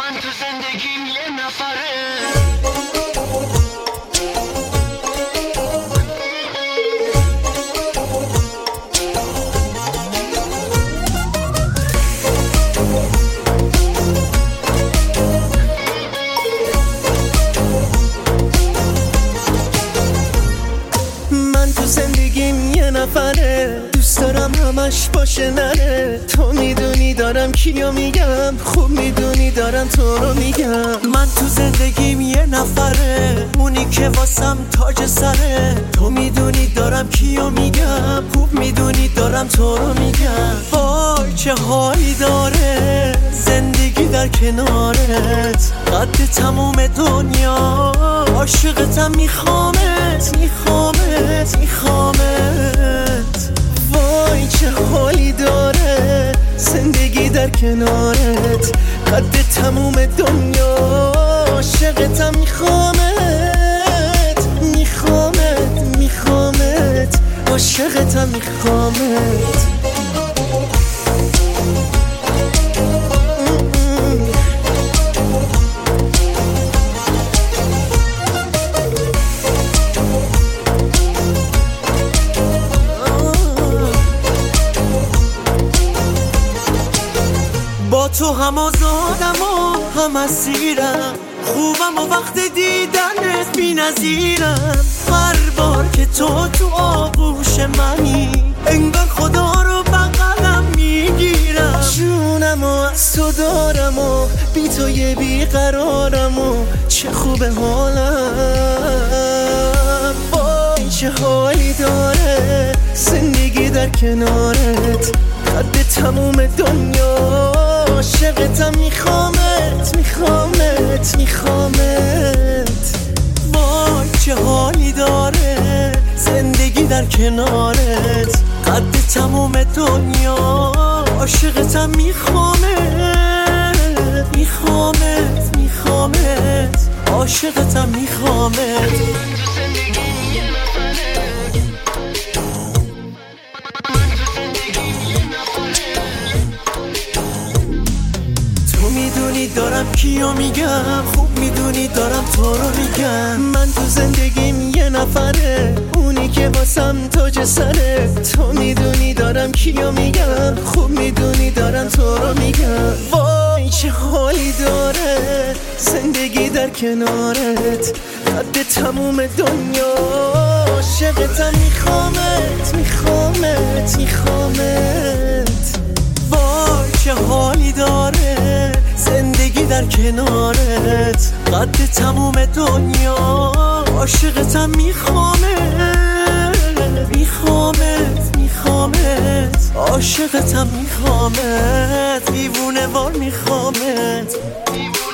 من تو زندگیم یه نفره. من تو زندگیم یه نفره، دوست دارم همش باشه نره. تو میدونی دارم کیو میگم، خوب میدونی دارم تو رو میگم. من تو زندگیم یه نفره، اونی که واسم تاج سره. تو میدونی دارم کیو میگم، خوب میدونی دارم تو رو میگم. وای چه حالی داره زندگی در کنارت، قد تموم دنیا عاشقتم، میخوامت میخوامت میخوامت. وای چه حالی داره زندگی در کنارت، قد تموم دنیا عاشقتم، میخوامت میخوامت میخوامت عاشقتم، میخوامت. با تو هم آزادم و هم اسیرم، خوبم و وقت دیدنت بی نظیرم. هر بار که تو آغوش منی، انگار خدا رو بغلم میگیرم. جونم و از تو دارم و بی تو یه بیقرارم و چه خوب حالم. وای چه حالی داره زندگی در کنارت، قد تموم دنیا عاشقتم، میخوامت میخوامت میخوامت. وای چه حالی داره زندگی در کنارت، قد تموم دنیا عاشقتم، میخوامت میخوامت میخوامت عاشقتم، میخوامت. تو میدونی دارم کیو میگم، خوب میدونی دارم تو رو میگم. من تو زندگیم یه نفره، اونی که واسم تاج سره. تو میدونی دارم کیو میگم، خوب میدونی دارم تو رو میگم. وای چه حالی داره زندگی در کنارت، قد تموم دنیا عاشقتم، میخوامت میخوامت میخوامت. وای چه حالی داره زندگی در کنارت، قد تموم دنیا عاشقتم، میخوامت میخوامت میخوامت عاشقتم، میخوامت. دیوونه وار میخوامت.